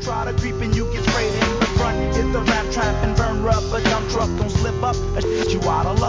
try to creep and you get sprayed in the front. Hit the rap trap and burn rubber dump truck. Don't slip up, I shit you out of luck.